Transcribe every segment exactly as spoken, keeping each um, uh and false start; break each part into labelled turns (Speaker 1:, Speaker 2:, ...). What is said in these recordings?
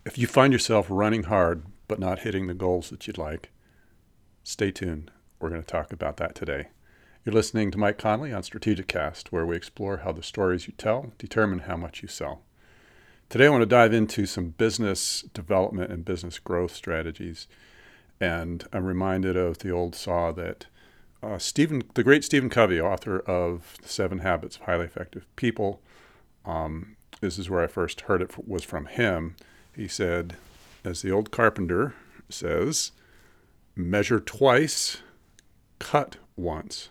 Speaker 1: If you find yourself running hard but not hitting the goals that you'd like, stay tuned. We're going to talk about that today. You're listening to Mike Conley on Strategic Cast, where we explore how the stories you tell determine how much you sell. Today, I want to dive into some business development and business growth strategies. And I'm reminded of the old saw that uh, Stephen, the great Stephen Covey, author of The Seven Habits of Highly Effective People, um, this is where I first heard it, was from him. He said, as the old carpenter says, measure twice, cut once.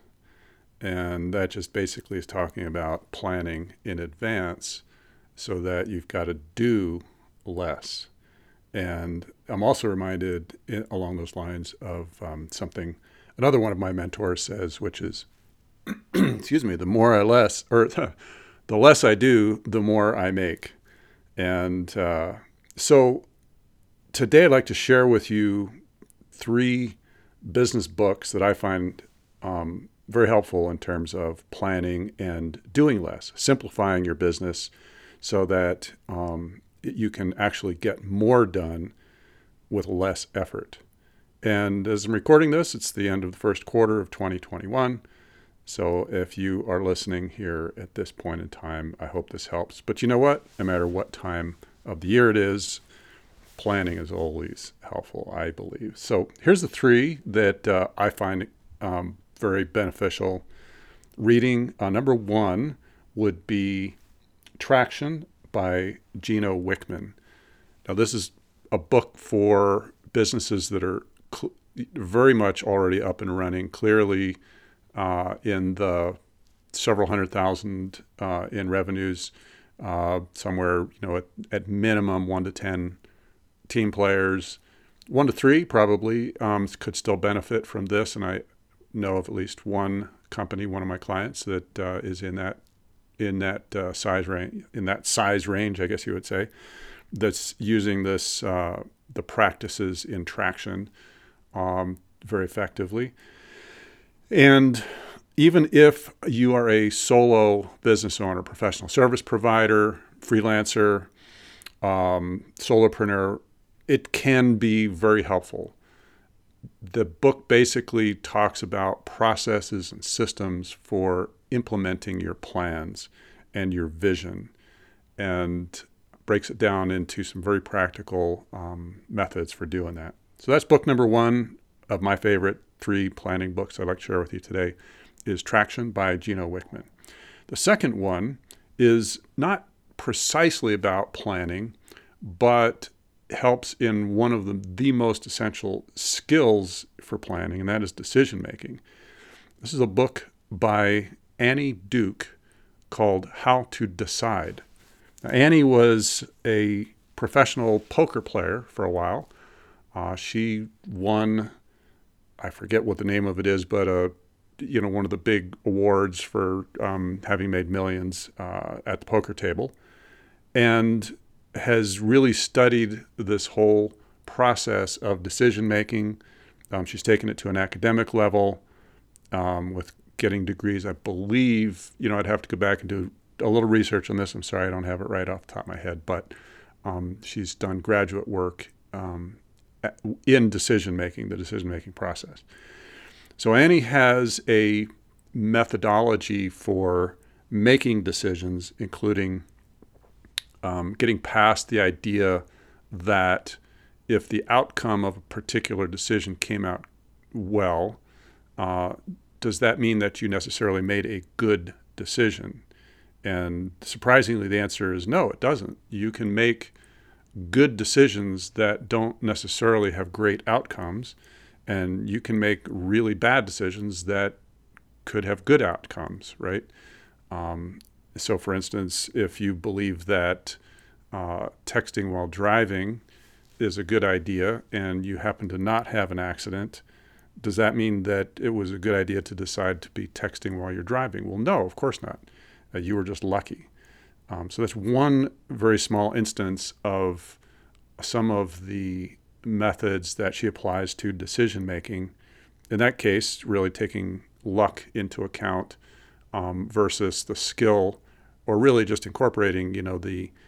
Speaker 1: And that just basically is talking about planning in advance so that you've got to do less. And I'm also reminded in, along those lines of um, something another one of my mentors says, which is, excuse me, the more I less, or the less I do, the more I make. And uh, so today I'd like to share with you three business books that I find um, very helpful in terms of planning and doing less, simplifying your business so that um, you can actually get more done with less effort. And as I'm recording this, it's the end of the first quarter of twenty twenty-one. So if you are listening here at this point in time, I hope this helps. But you know what? No matter what time of the year it is, planning is always helpful, I believe. So here's the three that uh, I find um, very beneficial reading. Uh, number one would be Traction by Gino Wickman. Now, this is a book for businesses that are cl- very much already up and running, clearly uh, in the several hundred thousand uh, in revenues, uh, somewhere, you know, at, at minimum one to ten team players. One to three probably um, could still benefit from this, and I know of at least one company, one of my clients, that uh, is in that in that uh, size range, in that size range, I guess you would say, that's using this uh, the practices in Traction um, very effectively. And even if you are a solo business owner, professional service provider, freelancer, um, solopreneur, it can be very helpful. The book basically talks about processes and systems for implementing your plans and your vision, and breaks it down into some very practical um, methods for doing that. So that's book number one of my favorite three planning books I'd like to share with you today, is Traction by Gino Wickman. The second one is not precisely about planning, but helps in one of the, the most essential skills for planning, and that is decision making. This is a book by Annie Duke called How to Decide. Now, Annie was a professional poker player for a while. Uh, she won, I forget what the name of it is, but uh, you know, one of the big awards for um, having made millions uh, at the poker table, and has really studied this whole process of decision making. Um, she's taken it to an academic level um, with getting degrees. I believe, you know, I'd have to go back and do a little research on this. I'm sorry, I don't have it right off the top of my head, but um, she's done graduate work um, in decision making, the decision making process. So Annie has a methodology for making decisions, including um, getting past the idea that if the outcome of a particular decision came out well, uh, does that mean that you necessarily made a good decision? And surprisingly, the answer is no, it doesn't. You can make good decisions that don't necessarily have great outcomes, and you can make really bad decisions that could have good outcomes, right? Um, so, for instance, if you believe that uh, texting while driving is a good idea and you happen to not have an accident, does that mean that it was a good idea to decide to be texting while you're driving? Well, no, of course not. Uh, you were just lucky. Um, so that's one very small instance of some of the methods that she applies to decision making. In that case, really taking luck into account um, versus the skill, or really just incorporating, you know, the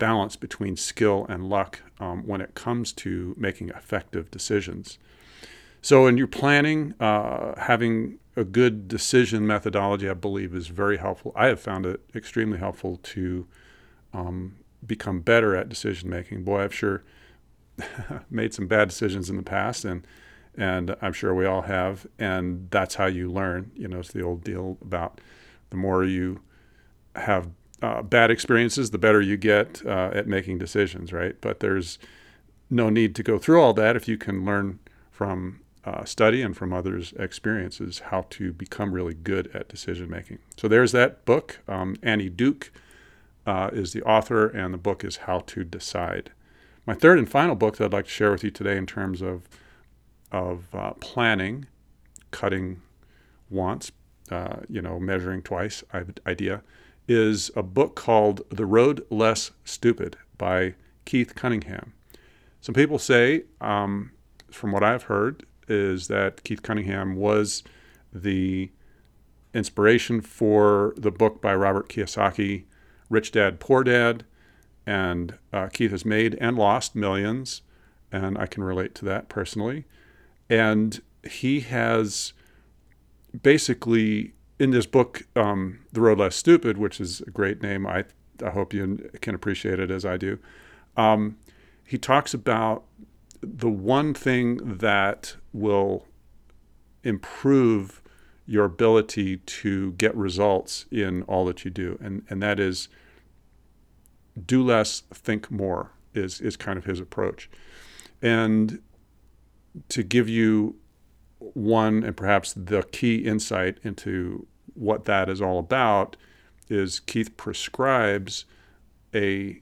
Speaker 1: balance between skill and luck um, when it comes to making effective decisions. So in your planning, uh, having a good decision methodology, I believe, is very helpful. I have found it extremely helpful to um, become better at decision making. Boy, I've sure made some bad decisions in the past, and and I'm sure we all have. And that's how you learn. You know, it's the old deal about the more you have uh, bad experiences, the better you get uh, at making decisions, right? But there's no need to go through all that if you can learn from uh, study and from others' experiences how to become really good at decision making. So there's that book. Um, Annie Duke uh, is the author, and the book is How to Decide. My third and final book that I'd like to share with you today in terms of of uh, planning, cutting once, uh, you know, measuring twice idea, is a book called The Road Less Stupid by Keith Cunningham. Some people say, um, from what I've heard, is that Keith Cunningham was the inspiration for the book by Robert Kiyosaki, Rich Dad, Poor Dad. And uh, Keith has made and lost millions, and I can relate to that personally. And he has basically, in this book, um, The Road Less Stupid, which is a great name, I I hope you can appreciate it as I do, um, he talks about the one thing that will improve your ability to get results in all that you do, and, and that is do less, think more, is is kind of his approach. And to give you one and perhaps the key insight into what that is all about is Keith prescribes a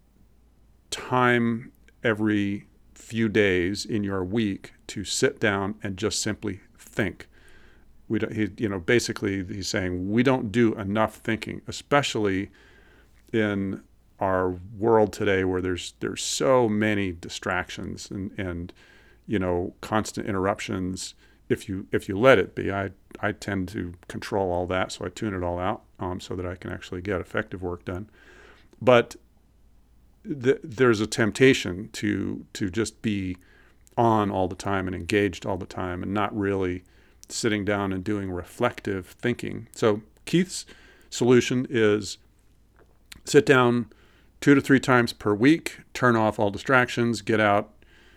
Speaker 1: time every few days in your week to sit down and just simply think. We don't, he, you know, basically he's saying we don't do enough thinking, especially in our world today where there's there's so many distractions and, and you know, constant interruptions. If you if you let it be, I I tend to control all that, so I tune it all out um, so that I can actually get effective work done. But th- there's a temptation to to just be on all the time and engaged all the time and not really sitting down and doing reflective thinking. So Keith's solution is sit down two to three times per week, turn off all distractions, get out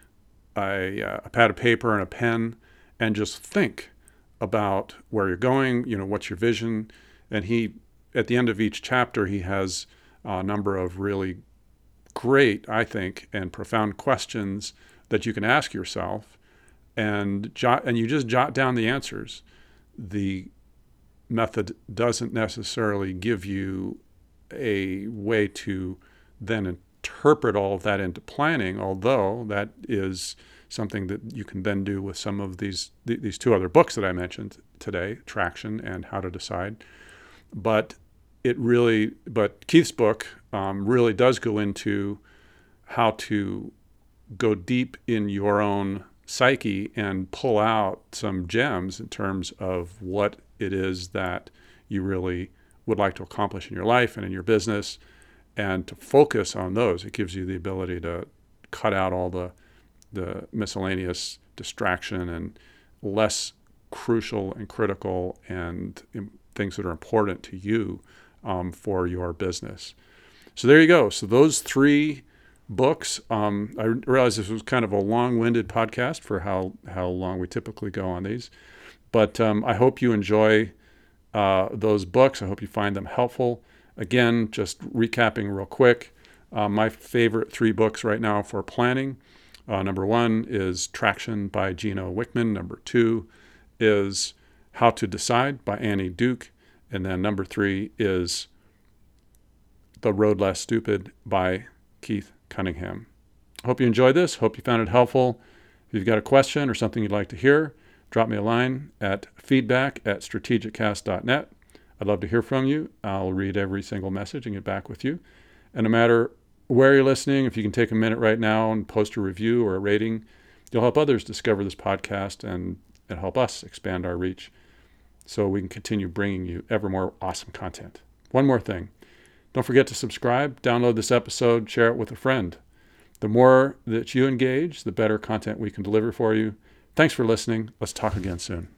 Speaker 1: a, a pad of paper and a pen, and just think about where you're going, you know, what's your vision. And he, at the end of each chapter, he has a number of really great, I think, and profound questions that you can ask yourself, and jot, and you just jot down the answers. The method doesn't necessarily give you a way to then interpret all of that into planning, although that is something that you can then do with some of these these two other books that I mentioned today, Traction and How to Decide. But it really, but Keith's book um, really does go into how to go deep in your own psyche and pull out some gems in terms of what it is that you really would like to accomplish in your life and in your business, and to focus on those. It gives you the ability to cut out all the the miscellaneous distraction and less crucial and critical and things that are important to you um, for your business. So there you go. So those three books. Um, I realize this was kind of a long-winded podcast for how, how long we typically go on these, but um, I hope you enjoy uh, those books. I hope you find them helpful. Again, just recapping real quick, uh, my favorite three books right now for planning. Uh, number one is Traction by Gino Wickman. Number two is How to Decide by Annie Duke. And then number three is The Road Less Stupid by Keith Cunningham. Hope you enjoyed this. Hope you found it helpful. If you've got a question or something you'd like to hear, drop me a line at feedback at strategic cast dot net. I'd love to hear from you. I'll read every single message and get back with you. And no matter where you're listening, if you can take a minute right now and post a review or a rating, you'll help others discover this podcast and, and help us expand our reach so we can continue bringing you ever more awesome content. One more thing. Don't forget to subscribe, download this episode, share it with a friend. The more that you engage, the better content we can deliver for you. Thanks for listening. Let's talk again soon.